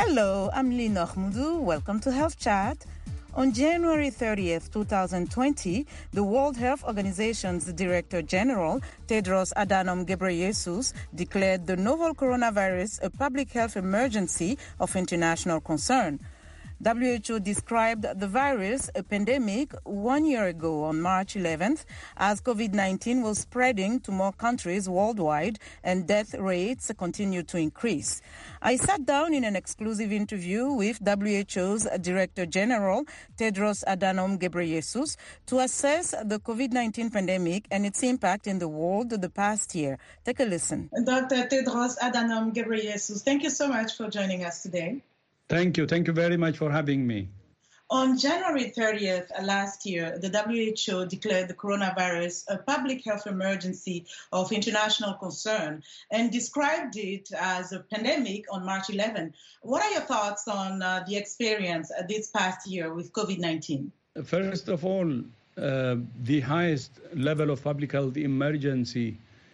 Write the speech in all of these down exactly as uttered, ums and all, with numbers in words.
Hello, I'm Lee Nochmudu. Welcome to Health Chat. On January thirtieth, twenty twenty, the World Health Organization's Director General, Tedros Adhanom Ghebreyesus, declared the novel coronavirus a public health emergency of international concern. W H O described the virus, a pandemic, one year ago on March eleventh, as COVID nineteen was spreading to more countries worldwide and death rates continued to increase. I sat down in an exclusive interview with W H O's Director General, Tedros Adhanom Ghebreyesus, to assess the COVID nineteen pandemic and its impact in the world the past year. Take a listen. Doctor Tedros Adhanom Ghebreyesus, thank you so much for joining us today. Thank you. Thank you very much for having me. On January thirtieth last year, the W H O declared the coronavirus a public health emergency of international concern and described it as a pandemic on March eleventh. What are your thoughts on uh, the experience uh, this past year with COVID nineteen? First of all, uh, the highest level of public health emergency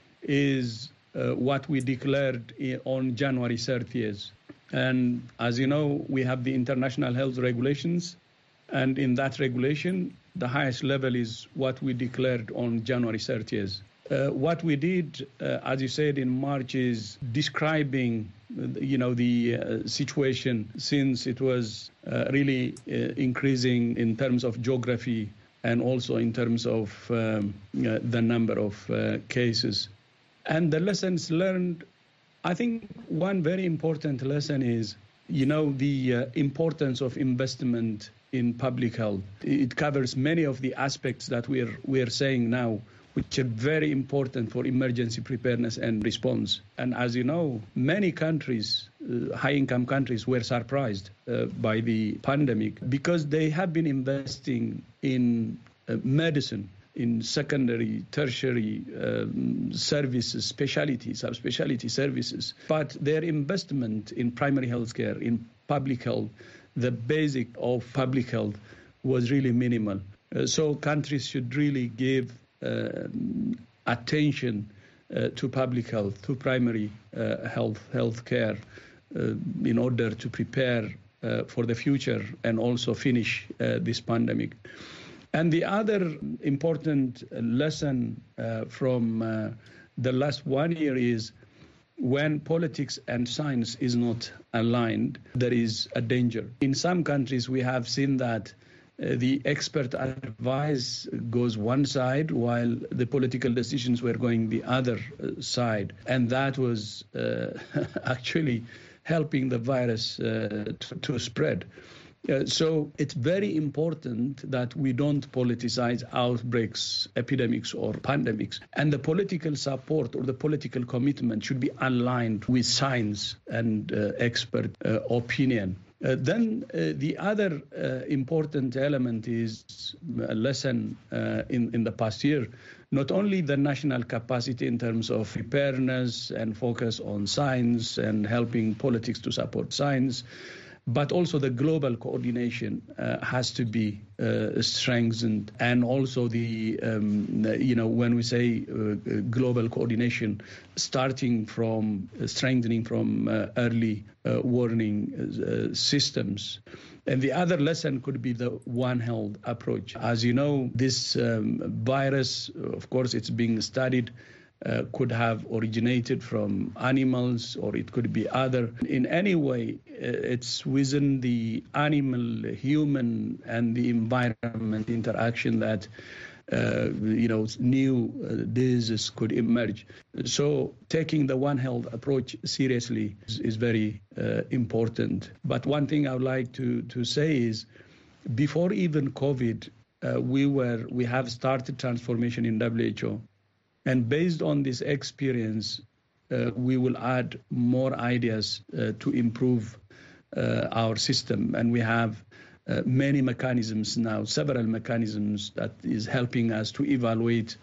is uh, what we declared on January thirtieth. And as you know, we have the international health regulations. And in that regulation, the highest level is what we declared on January thirtieth. Uh, what we did, uh, as you said, in March is describing, you know, the uh, situation since it was uh, really uh, increasing in terms of geography and also in terms of um, uh, the number of uh, cases. And the lessons learned, I think one very important lesson is, you know, the uh, importance of investment in public health. It covers many of the aspects that we're we're saying now, which are very important for emergency preparedness and response. And as you know, many countries, uh, high-income countries, were surprised uh, by the pandemic because they have been investing in uh, medicine, in secondary, tertiary um, services, specialty, subspecialty services. But their investment in primary health care, in public health, the basic of public health was really minimal. Uh, so countries should really give uh, attention uh, to public health, to primary uh, health, health care, uh, in order to prepare uh, for the future and also finish uh, this pandemic. And the other important lesson uh, from uh, the last one year is when politics and science is not aligned, there is a danger. In some countries, we have seen that uh, the expert advice goes one side while the political decisions were going the other uh, side. And that was uh, actually helping the virus uh, to, to spread. Uh, so it's very important that we don't politicize outbreaks, epidemics, or pandemics. And the political support or the political commitment should be aligned with science and uh, expert uh, opinion. Uh, then uh, the other uh, important element is a lesson uh, in, in the past year, not only the national capacity in terms of preparedness and focus on science and helping politics to support science, but also the global coordination uh, has to be uh, strengthened. And also the, um, you know, when we say uh, global coordination, starting from uh, strengthening from uh, early uh, warning uh, systems. And the other lesson could be the One Health approach. As you know, this um, virus, of course, it's being studied, Uh, could have originated from animals, or it could be other. In any way, uh, it's within the animal, human, and the environment interaction that, uh, you know, new uh, diseases could emerge. So taking the One Health approach seriously is, is very uh, important. But one thing I would like to, to say is, before even COVID, uh, we were we have started transformation in W H O. And based on this experience, uh, we will add more ideas uh, to improve uh, our system. And we have uh, many mechanisms now, several mechanisms that is helping us to evaluate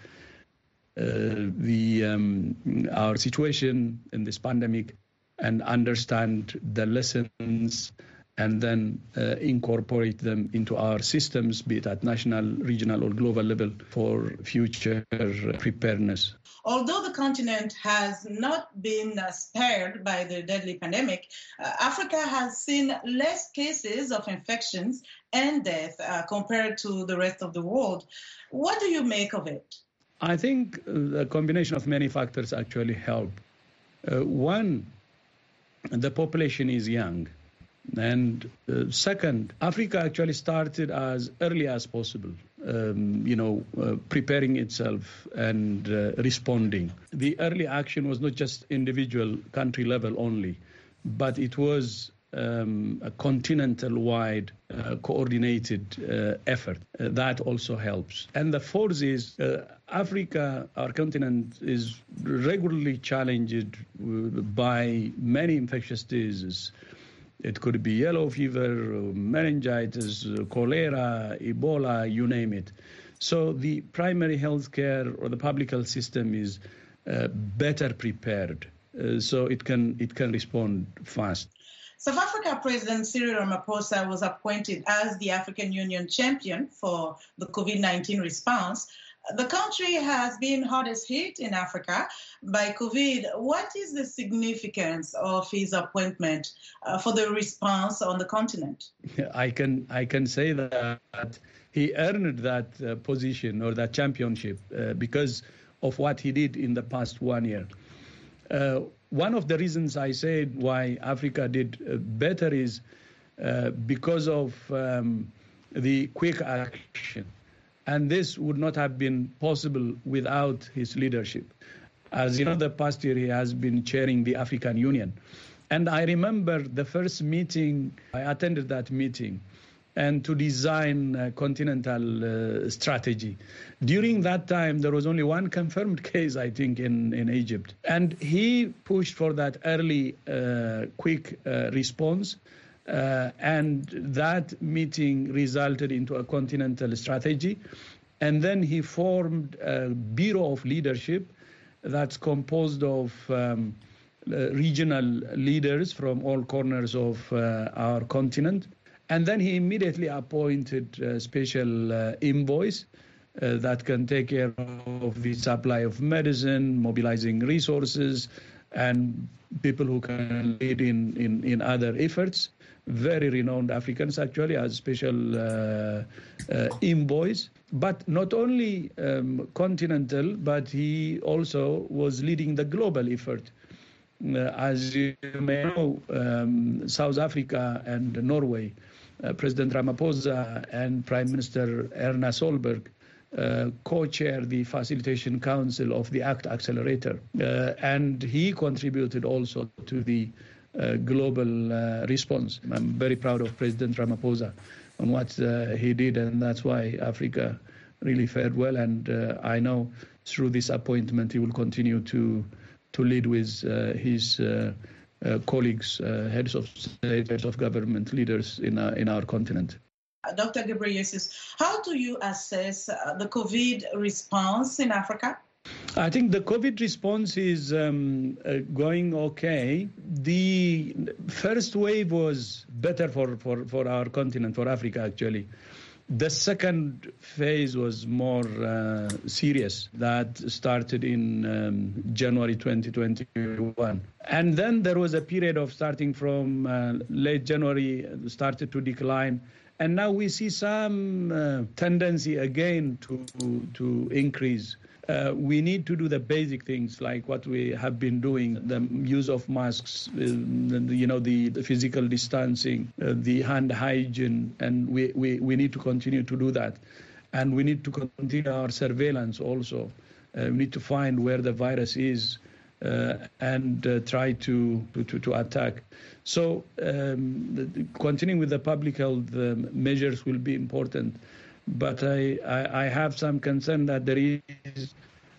uh, the um, our situation in this pandemic and understand the lessons and then uh, incorporate them into our systems, be it at national, regional, or global level, for future preparedness. Although the continent has not been uh, spared by the deadly pandemic, uh, Africa has seen less cases of infections and death uh, compared to the rest of the world. What do you make of it? I think the combination of many factors actually help. Uh, one, the population is young. And uh, second, Africa actually started as early as possible, um, you know, uh, preparing itself and uh, responding. The early action was not just individual country level only, but it was um, a continental-wide uh, coordinated uh, effort. Uh, that also helps. And the fourth is uh, Africa, our continent, is regularly challenged by many infectious diseases. It could be yellow fever, meningitis, cholera, Ebola, you name it. So the primary health care or the public health system is uh, better prepared, uh, so it can it can respond fast. South Africa President Cyril Ramaphosa was appointed as the African Union champion for the COVID nineteen response. The country has been hardest hit in Africa by COVID. What is the significance of his appointment uh, for the response on the continent? I can I can say that he earned that uh, position or that championship uh, because of what he did in the past one year. Uh, one of the reasons I said why Africa did uh, better is uh, because of um, the quick action. And this would not have been possible without his leadership. As you know, the past year he has been chairing the African Union. And I remember the first meeting, I attended that meeting, and to design a continental uh, strategy. During that time, there was only one confirmed case, I think, in, in Egypt. And he pushed for that early, uh, quick uh, response. Uh, and that meeting resulted into a continental strategy. And then he formed a Bureau of Leadership that's composed of um, uh, regional leaders from all corners of uh, our continent. And then he immediately appointed a special uh, envoys uh, that can take care of the supply of medicine, mobilizing resources, and people who can lead in, in, in other efforts. Very renowned Africans, actually, as special uh, uh, envoys. But not only um, continental, but he also was leading the global effort. Uh, as you may know, um, South Africa and Norway, uh, President Ramaphosa and Prime Minister Erna Solberg uh, co-chair the Facilitation Council of the ACT Accelerator. Uh, and he contributed also to the Uh, global uh, response. I'm very proud of President Ramaphosa on what uh, he did, and that's why Africa really fared well. And uh, I know through this appointment he will continue to to lead with uh, his uh, uh, colleagues, uh, heads of state, heads of government, leaders in our, in our continent. Doctor Ghebreyesus, how do you assess uh, the COVID response in Africa? I think the COVID response is um, uh, going okay. The first wave was better for, for, for our continent, for Africa, actually. The second phase was more uh, serious. That started in um, January twenty twenty-one. And then there was a period of starting from uh, late January, started to decline. And now we see some uh, tendency again to, to increase. Uh, we need to do the basic things like what we have been doing, the use of masks, uh, you know, the, the physical distancing, uh, the hand hygiene, and we, we, we need to continue to do that. And we need to continue our surveillance also. Uh, we need to find where the virus is uh, and uh, try to, to, to attack. So um, the, continuing with the public health um, measures will be important. But I, I, I have some concern that there is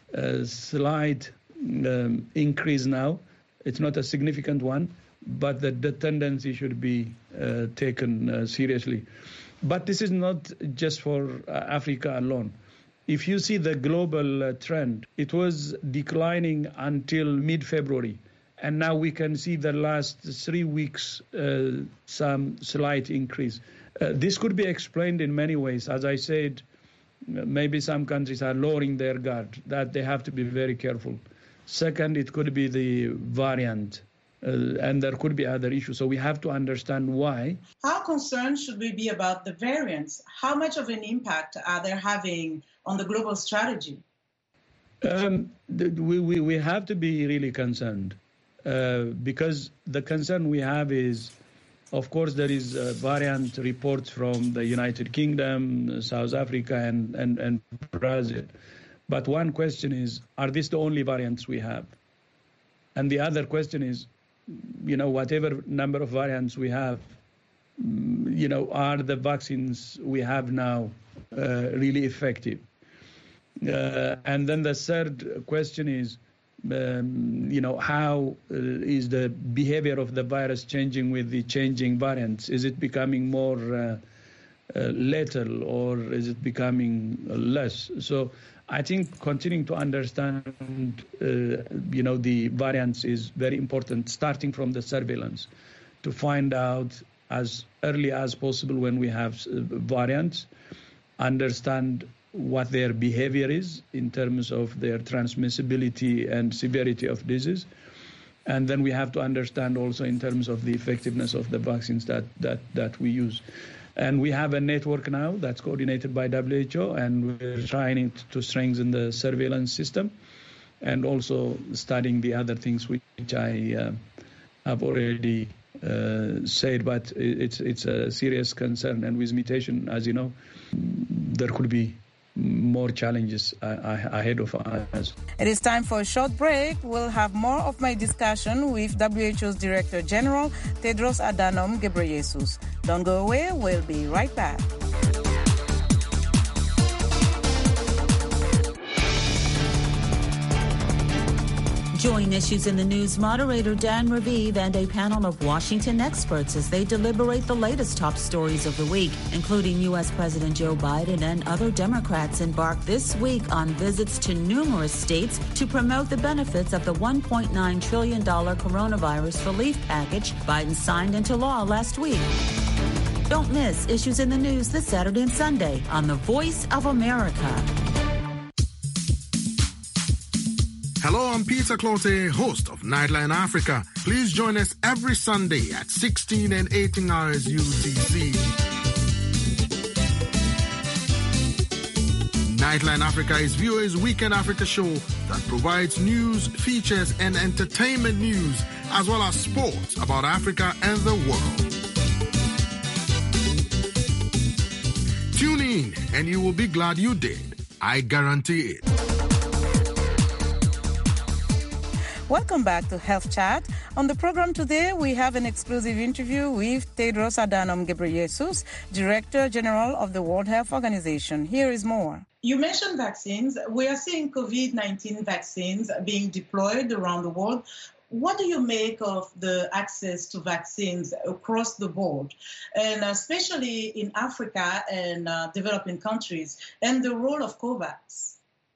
a slight um, increase now. It's not a significant one, but the, the tendency should be uh, taken uh, seriously. But this is not just for uh, Africa alone. If you see the global uh, trend, it was declining until mid-February. And now we can see the last three weeks uh, some slight increase. Uh, this could be explained in many ways. As I said, maybe some countries are lowering their guard, that they have to be very careful. Second, it could be the variant, uh, and there could be other issues. So we have to understand why. How concerned should we be about the variants? How much of an impact are they having on the global strategy? Um, we, we, we have to be really concerned uh, because the concern we have is, of course, there is uh, variant reports from the United Kingdom, South Africa, and, and, and Brazil. But one question is, are these the only variants we have? And the other question is, you know, whatever number of variants we have, you know, are the vaccines we have now uh, really effective? Uh, and then the third question is, um, you know, how uh, is the behavior of the virus changing with the changing variants? Is it becoming more uh, uh, lethal, or is it becoming less? So I think continuing to understand, uh, you know, the variants is very important, starting from the surveillance, to find out as early as possible when we have uh, variants, understand what their behavior is in terms of their transmissibility and severity of disease. And then we have to understand also in terms of the effectiveness of the vaccines that, that, that we use. And we have a network now that's coordinated by W H O, and we're trying to strengthen the surveillance system and also studying the other things which I uh, have already uh, said. But it's, it's a serious concern. And with mutation, as you know, there could be more challenges ahead of us. It is time for a short break. We'll have more of my discussion with W H O's Director General, Tedros Adhanom Ghebreyesus. Don't go away. We'll be right back. Join Issues in the News moderator Dan Raviv and a panel of Washington experts as they deliberate the latest top stories of the week, including U S President Joe Biden and other Democrats embark this week on visits to numerous states to promote the benefits of the one point nine trillion dollars coronavirus relief package Biden signed into law last week. Don't miss Issues in the News this Saturday and Sunday on The Voice of America. Hello, I'm Peter Clote, host of Nightline Africa. Please join us every Sunday at sixteen and eighteen hours U T C. Nightline Africa is V O A's Weekend Africa show that provides news, features, and entertainment news, as well as sports about Africa and the world. Tune in and you will be glad you did. I guarantee it. Welcome back to Health Chat. On the program today, we have an exclusive interview with Tedros Adhanom Ghebreyesus, Director General of the World Health Organization. Here is more. You mentioned vaccines. We are seeing COVID nineteen vaccines being deployed around the world. What do you make of the access to vaccines across the board, and especially in Africa and uh, developing countries, and the role of COVAX?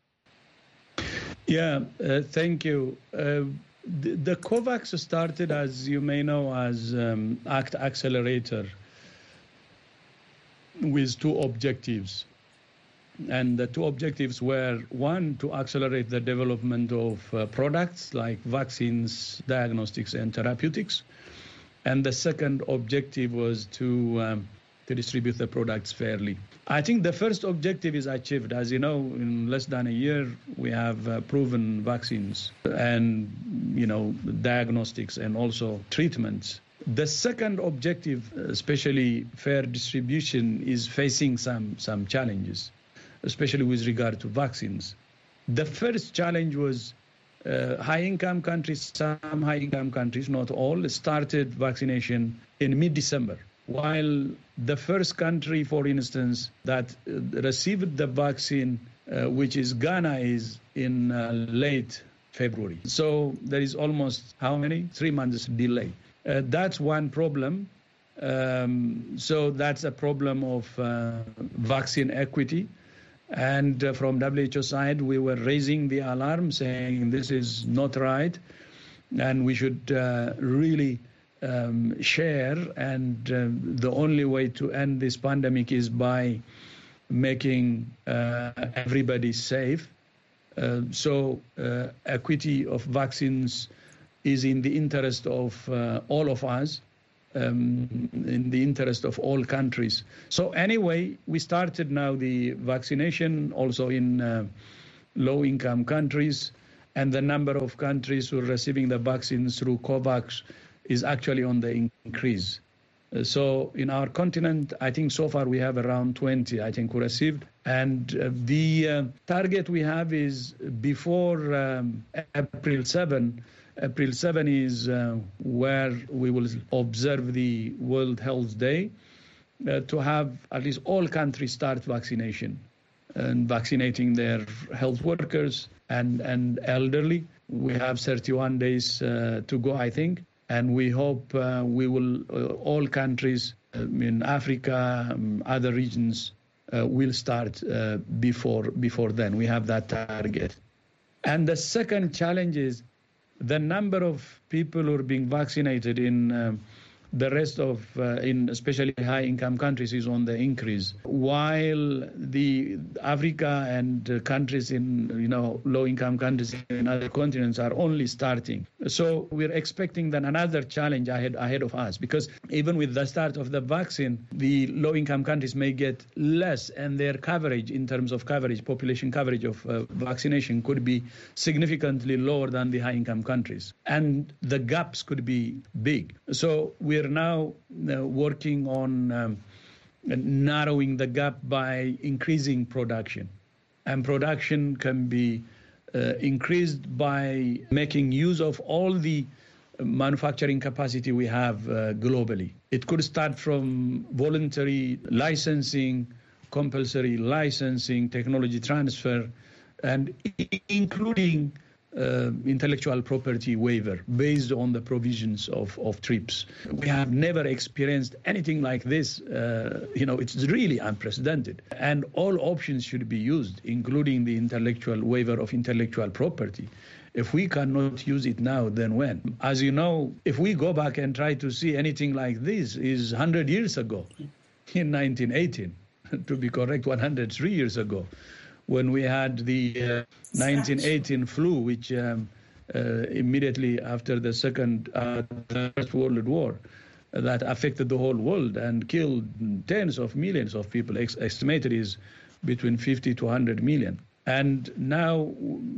Yeah, uh, thank you. Uh, the, the COVAX started, as you may know, as um, ACT Accelerator with two objectives. And the two objectives were, one, to accelerate the development of uh, products like vaccines, diagnostics, and therapeutics. And the second objective was to um, to distribute the products fairly. I think the first objective is achieved. As you know, in less than a year, we have uh, proven vaccines and, you know, diagnostics and also treatments. The second objective, especially fair distribution, is facing some, some challenges, especially with regard to vaccines. The first challenge was uh, high-income countries, some high-income countries, not all, started vaccination in mid-December, while the first country, for instance, that uh, received the vaccine, uh, which is Ghana, is in uh, late February. So there is almost how many? Three months delay. Uh, that's one problem. Um, so that's a problem of uh, vaccine equity. And uh, from W H O side, we were raising the alarm saying this is not right. and we should uh, really um, share. And um, the only way to end this pandemic is by making uh, everybody safe. Uh, so uh, equity of vaccines is in the interest of uh, all of us, um, in the interest of all countries. So anyway, we started now the vaccination also in uh, low-income countries, and the number of countries who are receiving the vaccines through COVAX is actually on the increase. Uh, so in our continent, I think so far we have around twenty, I think, who received. And uh, the uh, target we have is before um, April seventh. April seventh is uh, where we will observe the World Health Day, uh, to have at least all countries start vaccination and vaccinating their health workers and, and elderly. We have thirty-one days uh, to go, I think. And we hope uh, we will, uh, all countries uh, in Africa, um, other regions, uh, will start uh, before before then. We have that target. And the second challenge is the number of people who are being vaccinated in um, the rest of, uh, in especially high-income countries, is on the increase, while the Africa and uh, countries in, you know, low-income countries in other continents are only starting. So we're expecting then another challenge ahead ahead of us, because even with the start of the vaccine, the low-income countries may get less, and their coverage in terms of coverage, population coverage of uh, vaccination could be significantly lower than the high-income countries, and the gaps could be big. So we We're now uh, working on um, narrowing the gap by increasing production. And production can be uh, increased by making use of all the manufacturing capacity we have uh, globally. It could start from voluntary licensing, compulsory licensing, technology transfer, and including Uh, intellectual property waiver based on the provisions of, of TRIPS. We have never experienced anything like this. Uh, you know, it's really unprecedented. And all options should be used, including the intellectual waiver of intellectual property. If we cannot use it now, then when? As you know, if we go back and try to see anything like this, is one hundred years ago, in nineteen eighteen, to be correct, one hundred three years ago, when we had the uh, nineteen eighteen flu, which um, uh, immediately after the second, uh, the First World War, uh, that affected the whole world and killed tens of millions of people. Ex- estimated is between fifty to one hundred million. And now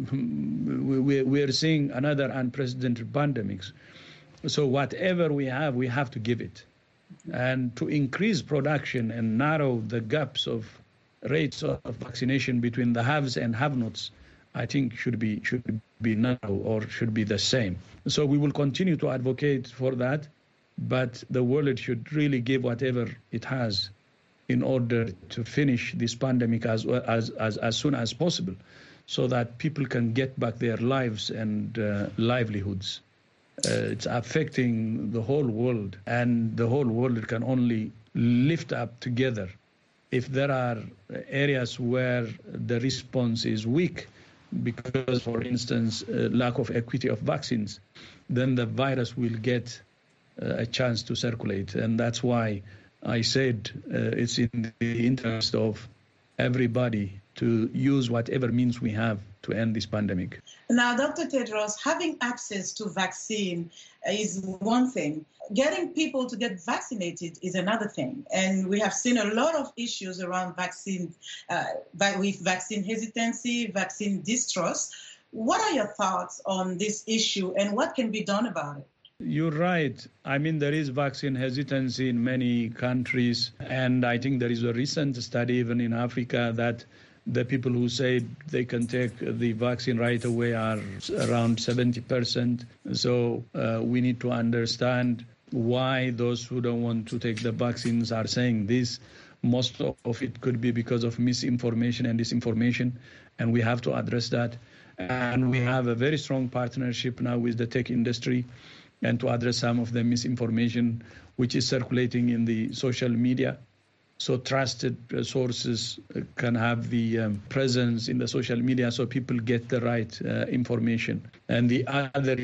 we, we are seeing another unprecedented pandemics. So whatever we have, we have to give it. And to increase production and narrow the gaps of rates of vaccination between the haves and have-nots, I think should be should be narrow or should be the same. So we will continue to advocate for that, but the world should really give whatever it has in order to finish this pandemic as as as, as soon as possible, so that people can get back their lives and uh, livelihoods. Uh, it's affecting the whole world, and the whole world can only lift up together. If there are areas where the response is weak, because, for instance, uh, lack of equity of vaccines, then the virus will get uh, a chance to circulate. And that's why I said uh, it's in the interest of everybody to use whatever means we have to end this pandemic. Now, Doctor Tedros, having access to vaccine is one thing. Getting people to get vaccinated is another thing. And we have seen a lot of issues around vaccine, uh, with vaccine hesitancy, vaccine distrust. What are your thoughts on this issue, and what can be done about it? You're right. I mean, there is vaccine hesitancy in many countries. And I think there is a recent study even in Africa that the people who say they can take the vaccine right away are around seventy percent. So uh, we need to understand why those who don't want to take the vaccines are saying this. Most of it could be because of misinformation and disinformation, and we have to address that. And we have a very strong partnership now with the tech industry, and to address some of the misinformation which is circulating in the social media. So trusted sources can have the um, presence in the social media so people get the right uh, information. And the other is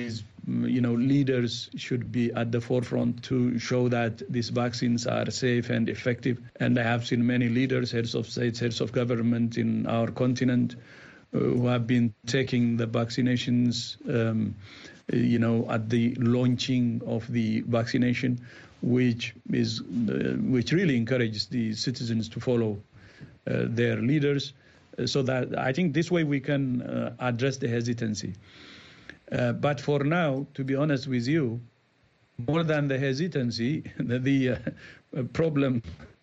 you know, leaders should be at the forefront to show that these vaccines are safe and effective. And I have seen many leaders, heads of states, heads of government in our continent uh, who have been taking the vaccinations, um, you know, at the launching of the vaccination, which is uh, which really encourages the citizens to follow uh, their leaders. Uh, so that I think this way we can uh, address the hesitancy. Uh, but for now, to be honest with you, more than the hesitancy, the, the uh, problem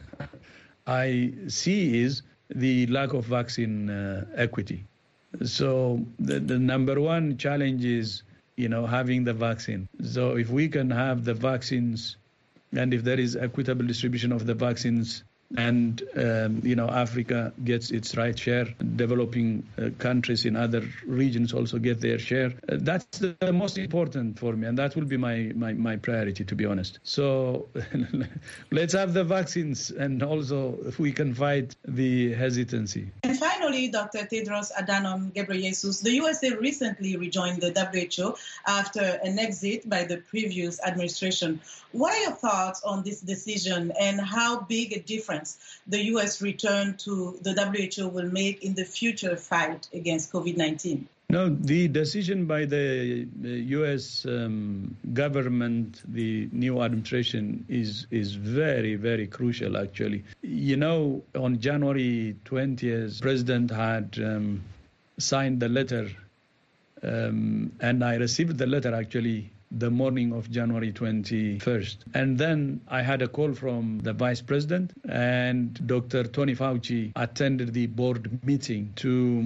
I see is the lack of vaccine uh, equity. So the, the number one challenge is, you know, having the vaccine. So if we can have the vaccines, and if there is equitable distribution of the vaccines, and, um, you know, Africa gets its right share, developing uh, countries in other regions also get their share. Uh, that's the, the most important for me, and that will be my, my, my priority, to be honest. So let's have the vaccines, and also if we can fight the hesitancy. And finally, Doctor Tedros Adhanom Ghebreyesus, the U S A recently rejoined the W H O after an exit by the previous administration. What are your thoughts on this decision, and how big a difference the U S return to the W H O will make in the future fight against COVID nineteen? No, the decision by the U S um, government, the new administration, is is very, very crucial, actually. You know, on January twentieth, the President had um, signed the letter, um, and I received the letter, actually, the morning of January twenty-first. And then I had a call from the Vice President, and Doctor Tony Fauci attended the board meeting to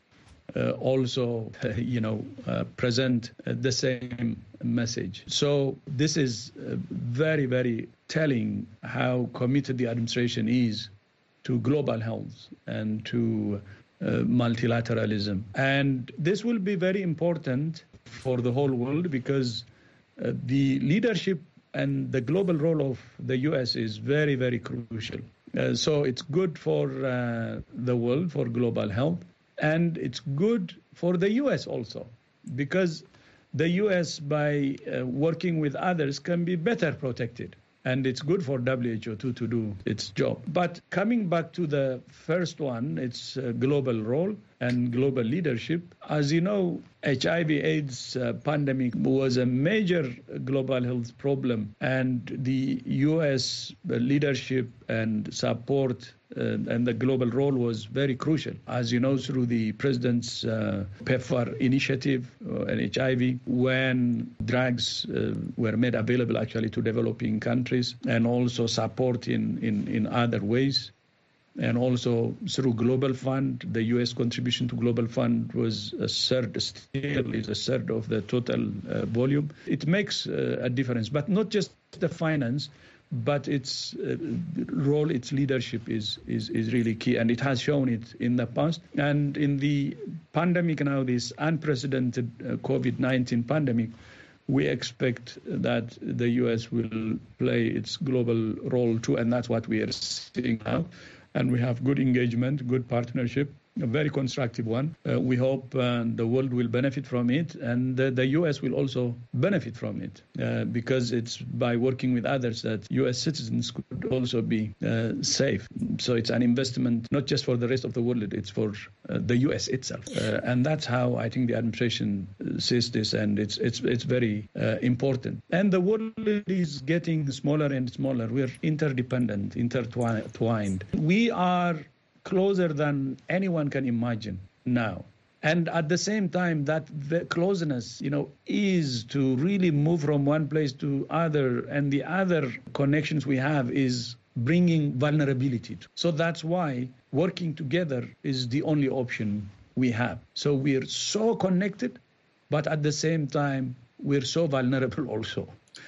uh, also, uh, you know, uh, present uh, the same message. So this is uh, very, very telling how committed the administration is to global health and to uh, multilateralism. And this will be very important for the whole world, because uh, the leadership and the global role of the U S is very, very crucial. Uh, so it's good for uh, the world, for global health, and it's good for the U S also, because the U S, by uh, working with others, can be better protected. And it's good for W H O too to do its job. But coming back to the first one, its uh, global role and global leadership. As you know, H I V AIDS uh, pandemic was a major global health problem, and the U S leadership and support uh, and the global role was very crucial. As you know, through the President's uh, PEPFAR initiative uh, and H I V, when drugs uh, were made available actually to developing countries, and also support in, in, in other ways. And also through Global Fund, the U S contribution to Global Fund was a third, still is a third of the total uh, volume. It makes uh, a difference, but not just the finance, but its uh, role, its leadership is, is, is really key, and it has shown it in the past. And in the pandemic now, this unprecedented uh, COVID nineteen pandemic, we expect that the U S will play its global role too, and that's what we are seeing now. And we have good engagement, good partnership, a very constructive one. Uh, we hope uh, the world will benefit from it, and the, the U S will also benefit from it, uh, because it's by working with others that U S citizens could also be uh, safe. So it's an investment not just for the rest of the world, it's for uh, the U S itself. Uh, and that's how I think the administration sees this, and it's it's it's very uh, important. And the world is getting smaller and smaller. We're interdependent, intertwined. We are closer than anyone can imagine now. And at the same time, that the closeness, you know, is to really move from one place to other, and the other connections we have is bringing vulnerability. So that's why working together is the only option we have. So we're so connected, but at the same time, we're so vulnerable also.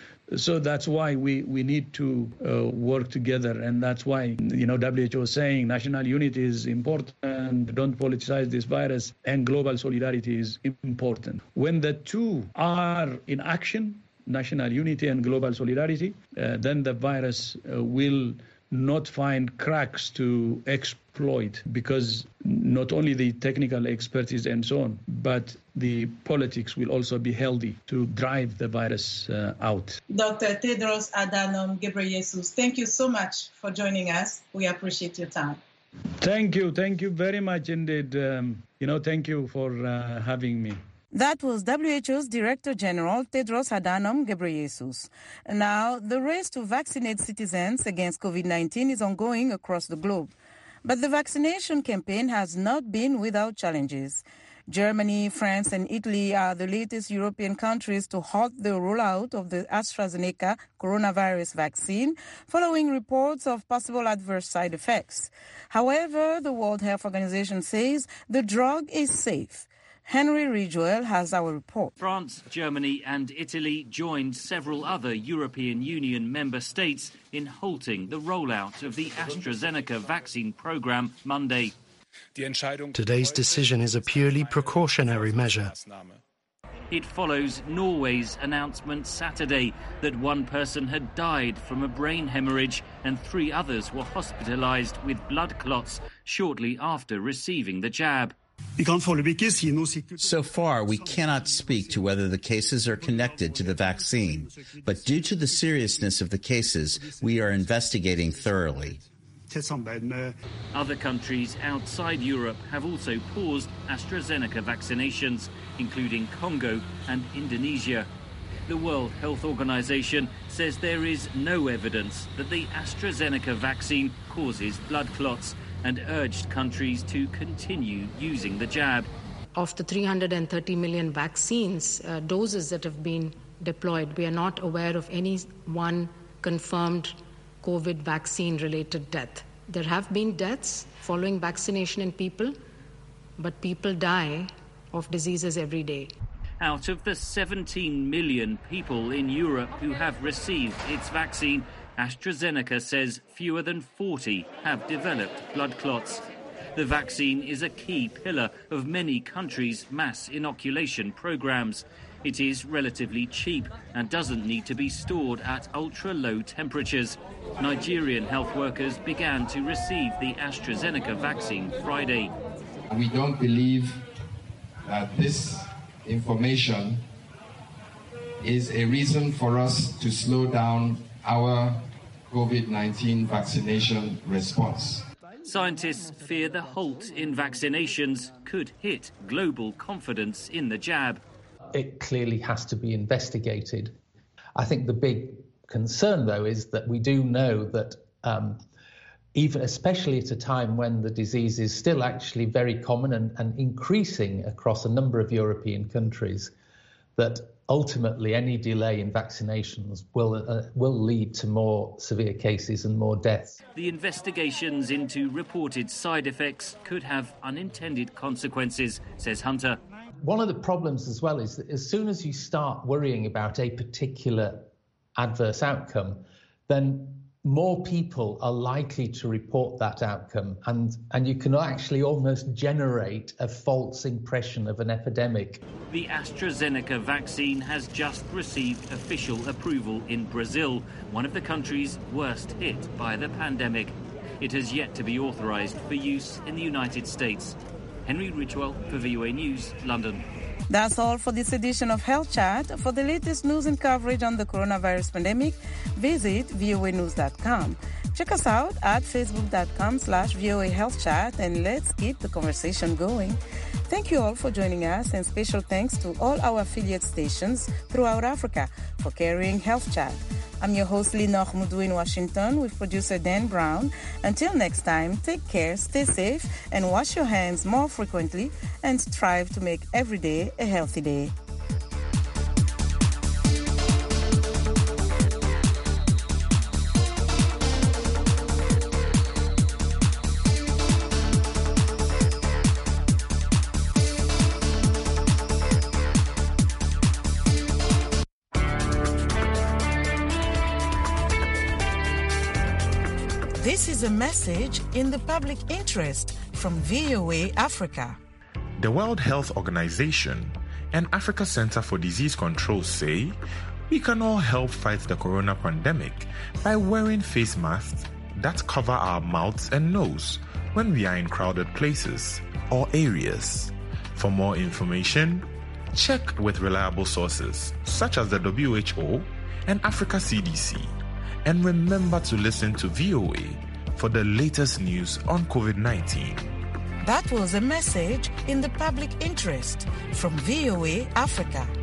So that's why we, we need to uh, work together, and that's why, you know, W H O is saying national unity is important, don't politicize this virus, and global solidarity is important. When the two are in action, national unity and global solidarity, uh, then the virus uh, will not find cracks to exploit, because not only the technical expertise and so on, but the politics will also be healthy to drive the virus uh, out. Doctor Tedros Adhanom Ghebreyesus, thank you so much for joining us. We appreciate your time. Thank you. Thank you very much indeed. Um, you know, thank you for uh, having me. That was W H O's Director General Tedros Adhanom Ghebreyesus. Now, the race to vaccinate citizens against COVID nineteen is ongoing across the globe. But the vaccination campaign has not been without challenges. Germany, France, and Italy are the latest European countries to halt the rollout of the AstraZeneca coronavirus vaccine following reports of possible adverse side effects. However, the World Health Organization says the drug is safe. Henry Ridgewell has our report. France, Germany and Italy joined several other European Union member states in halting the rollout of the AstraZeneca vaccine program Monday. Today's decision is a purely precautionary measure. It follows Norway's announcement Saturday that one person had died from a brain hemorrhage and three others were hospitalized with blood clots shortly after receiving the jab. So far, we cannot speak to whether the cases are connected to the vaccine, but due to the seriousness of the cases, we are investigating thoroughly. Other countries outside Europe have also paused AstraZeneca vaccinations, including Congo and Indonesia. The World Health Organization says there is no evidence that the AstraZeneca vaccine causes blood clots, and urged countries to continue using the jab. Of the three hundred thirty million vaccines uh, doses that have been deployed, we are not aware of any one confirmed COVID vaccine-related death. There have been deaths following vaccination in people, but people die of diseases every day. Out of the seventeen million people in Europe who have received its vaccine, AstraZeneca says fewer than forty have developed blood clots. The vaccine is a key pillar of many countries' mass inoculation programs. It is relatively cheap and doesn't need to be stored at ultra-low temperatures. Nigerian health workers began to receive the AstraZeneca vaccine Friday. We don't believe that this information is a reason for us to slow down our COVID nineteen vaccination response. Scientists fear the halt in vaccinations could hit global confidence in the jab. It clearly has to be investigated. I think the big concern, though, is that we do know that um, even especially at a time when the disease is still actually very common and, and increasing across a number of European countries, that ultimately any delay in vaccinations will uh, will lead to more severe cases and more deaths. The investigations into reported side effects could have unintended consequences, says Hunter. One of the problems as well is that as soon as you start worrying about a particular adverse outcome, then more people are likely to report that outcome, and, and you can actually almost generate a false impression of an epidemic. The AstraZeneca vaccine has just received official approval in Brazil, one of the countries worst hit by the pandemic. It has yet to be authorized for use in the United States. Henry Ridgewell for V O A News, London. That's all for this edition of Health Chat. For the latest news and coverage on the coronavirus pandemic, visit V O A news dot com. Check us out at facebook.com slash VOA Health Chat, and let's keep the conversation going. Thank you all for joining us, and special thanks to all our affiliate stations throughout Africa for carrying Health Chat. I'm your host, Linor Mudu in Washington, with producer Dan Brown. Until next time, take care, stay safe, and wash your hands more frequently, and strive to make every day a healthy day. This is a message in the public interest from V O A Africa. The World Health Organization and Africa Center for Disease Control say we can all help fight the corona pandemic by wearing face masks, that cover our mouths and nose when we are in crowded places or areas. For more information, check with reliable sources such as the W H O and Africa C D C. And remember to listen to V O A for the latest news on COVID nineteen. That was a message in the public interest from V O A Africa.